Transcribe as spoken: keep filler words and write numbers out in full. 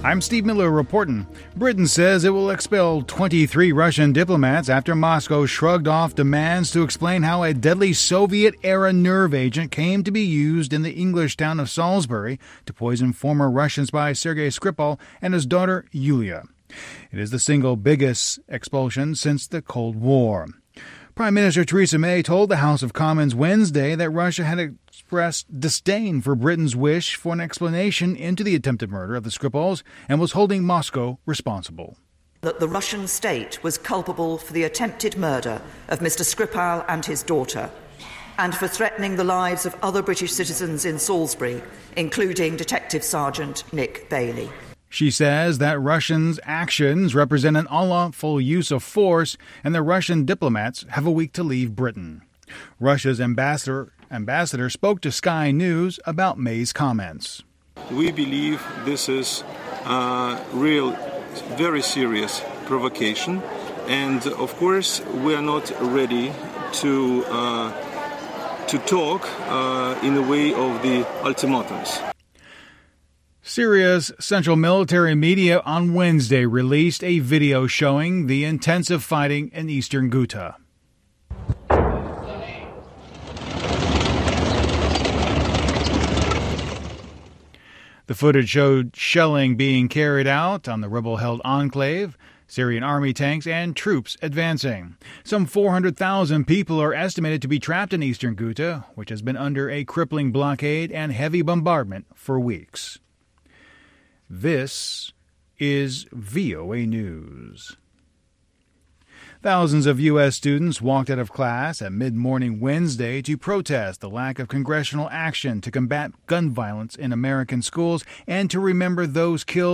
I'm Steve Miller reporting. Britain says it will expel twenty-three Russian diplomats after Moscow shrugged off demands to explain how a deadly Soviet-era nerve agent came to be used in the English town of Salisbury to poison former Russian spy Sergei Skripal and his daughter Yulia. It is the single biggest expulsion since the Cold War. Prime Minister Theresa May told the House of Commons Wednesday that Russia had expressed disdain for Britain's wish for an explanation into the attempted murder of the Skripals and was holding Moscow responsible. That the Russian state was culpable for the attempted murder of Mister Skripal and his daughter, and for threatening the lives of other British citizens in Salisbury, including Detective Sergeant Nick Bailey. She says that Russians' actions represent an unlawful use of force and the Russian diplomats have a week to leave Britain. Russia's ambassador, ambassador spoke to Sky News about May's comments. We believe this is a real, very serious provocation, and of course we are not ready to uh, to talk uh, in the way of the ultimatums. Syria's central military media on Wednesday released a video showing the intensive fighting in eastern Ghouta. The footage showed shelling being carried out on the rebel-held enclave, Syrian army tanks and troops advancing. Some four hundred thousand people are estimated to be trapped in eastern Ghouta, which has been under a crippling blockade and heavy bombardment for weeks. This is V O A News. Thousands of U S students walked out of class at mid-morning Wednesday to protest the lack of congressional action to combat gun violence in American schools and to remember those killed